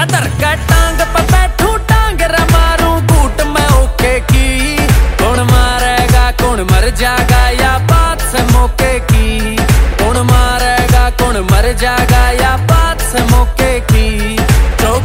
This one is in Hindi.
धर के टांग पे बैठू टांग रे मारू घूट में ओके की। कौन मारेगा कौन मर जाएगा या बात से मौके की। कौन मारेगा कौन मर जाएगा या बात से मौके की।